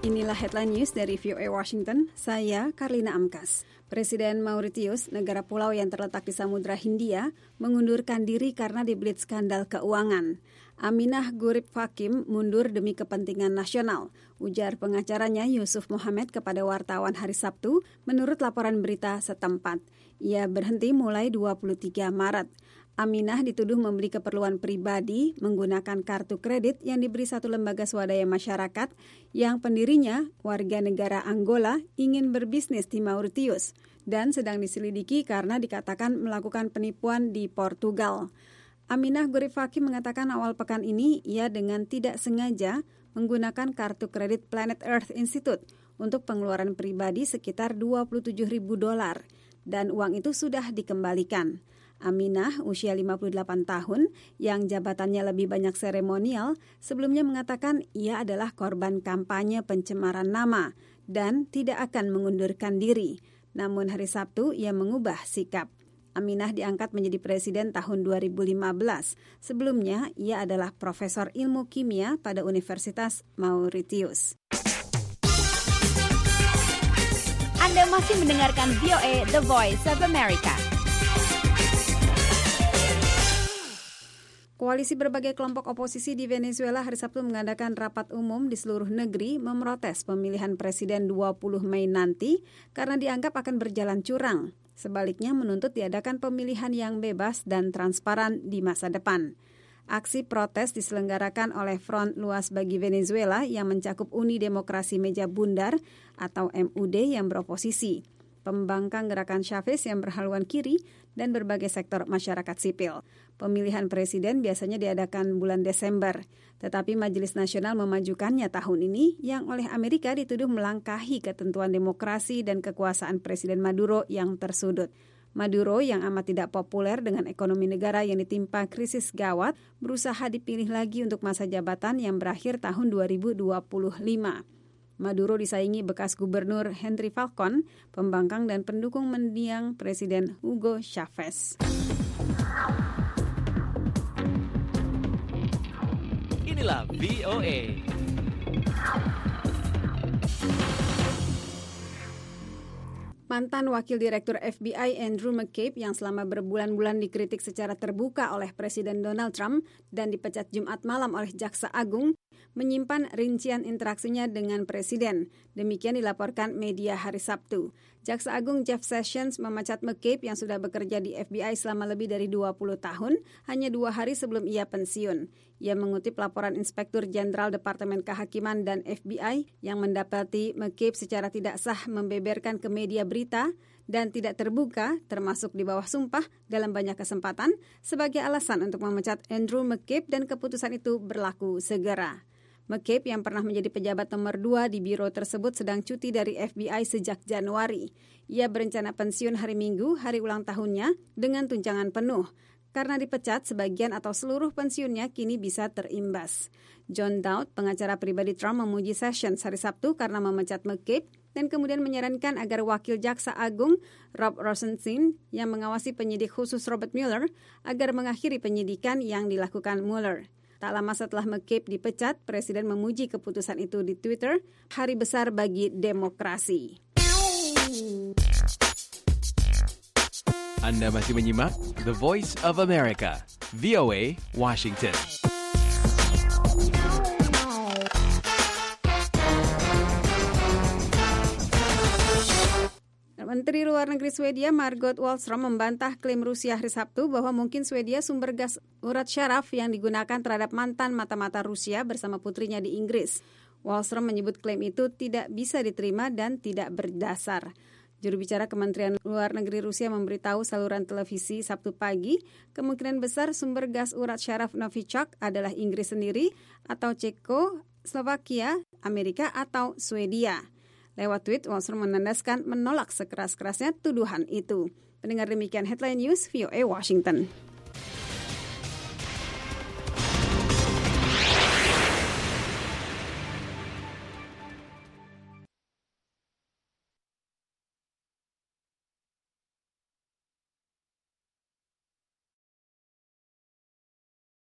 Inilah headline news dari VOA Washington, saya Karlina Amkas. Presiden Mauritius, negara pulau yang terletak di Samudra Hindia, mengundurkan diri karena dibelit skandal keuangan. Aminah Gurib Fakim mundur demi kepentingan nasional, ujar pengacaranya Yusuf Mohammed kepada wartawan hari Sabtu menurut laporan berita setempat. Ia berhenti mulai 23 Maret. Aminah dituduh membeli keperluan pribadi menggunakan kartu kredit yang diberi satu lembaga swadaya masyarakat yang pendirinya, warga negara Angola, ingin berbisnis di Mauritius dan sedang diselidiki karena dikatakan melakukan penipuan di Portugal. Aminah Gurib Fakim mengatakan awal pekan ini ia dengan tidak sengaja menggunakan kartu kredit Planet Earth Institute untuk pengeluaran pribadi sekitar $27.000 dan uang itu sudah dikembalikan. Aminah, usia 58 tahun, yang jabatannya lebih banyak seremonial, sebelumnya mengatakan ia adalah korban kampanye pencemaran nama dan tidak akan mengundurkan diri. Namun hari Sabtu ia mengubah sikap. Aminah diangkat menjadi presiden tahun 2015. Sebelumnya, ia adalah profesor ilmu kimia pada Universitas Mauritius. Anda masih mendengarkan VOA The Voice of America. Koalisi berbagai kelompok oposisi di Venezuela hari Sabtu mengadakan rapat umum di seluruh negeri memprotes pemilihan presiden 20 Mei nanti karena dianggap akan berjalan curang. Sebaliknya menuntut diadakan pemilihan yang bebas dan transparan di masa depan. Aksi protes diselenggarakan oleh Front Luas bagi Venezuela yang mencakup Uni Demokrasi Meja Bundar atau MUD yang beroposisi, pembangkang gerakan Chavez yang berhaluan kiri, dan berbagai sektor masyarakat sipil. Pemilihan presiden biasanya diadakan bulan Desember, tetapi Majelis Nasional memajukannya tahun ini yang oleh Amerika dituduh melangkahi ketentuan demokrasi dan kekuasaan Presiden Maduro yang tersudut. Maduro yang amat tidak populer dengan ekonomi negara yang ditimpa krisis gawat, berusaha dipilih lagi untuk masa jabatan yang berakhir tahun 2025. Maduro disaingi bekas gubernur Henry Falcon, pembangkang dan pendukung mendiang Presiden Hugo Chavez. Inilah VOA. Mantan Wakil Direktur FBI Andrew McCabe yang selama berbulan-bulan dikritik secara terbuka oleh Presiden Donald Trump dan dipecat Jumat malam oleh Jaksa Agung, menyimpan rincian interaksinya dengan Presiden. Demikian dilaporkan media hari Sabtu. Jaksa Agung Jeff Sessions memecat McCabe yang sudah bekerja di FBI selama lebih dari 20 tahun, hanya 2 hari sebelum ia pensiun. Ia mengutip laporan Inspektur Jenderal Departemen Kehakiman dan FBI yang mendapati McCabe secara tidak sah membeberkan ke media berita dan tidak terbuka, termasuk di bawah sumpah dalam banyak kesempatan, sebagai alasan untuk memecat Andrew McCabe dan keputusan itu berlaku segera. McCabe yang pernah menjadi pejabat nomor 2 di biro tersebut sedang cuti dari FBI sejak Januari. Ia berencana pensiun hari Minggu, hari ulang tahunnya, dengan tunjangan penuh. Karena dipecat, sebagian atau seluruh pensiunnya kini bisa terimbas. John Dowd, pengacara pribadi Trump, memuji Sessions hari Sabtu karena memecat McCabe dan kemudian menyarankan agar Wakil Jaksa Agung Rob Rosenstein yang mengawasi penyidik khusus Robert Mueller agar mengakhiri penyidikan yang dilakukan Mueller. Tak lama setelah McCabe dipecat, Presiden memuji keputusan itu di Twitter, hari besar bagi demokrasi. Anda masih menyimak The Voice of America, VOA, Washington. Menteri Luar Negeri Swedia Margot Wallström membantah klaim Rusia hari Sabtu bahwa mungkin Swedia sumber gas urat syaraf yang digunakan terhadap mantan mata-mata Rusia bersama putrinya di Inggris. Wallström menyebut klaim itu tidak bisa diterima dan tidak berdasar. Juru bicara Kementerian Luar Negeri Rusia memberitahu saluran televisi Sabtu pagi, kemungkinan besar sumber gas urat syaraf Novichok adalah Inggris sendiri atau Ceko, Slovakia, Amerika atau Swedia. Lewat tweet, Wallström menandaskan menolak sekeras-kerasnya tuduhan itu. Pendengar demikian headline news VOA Washington.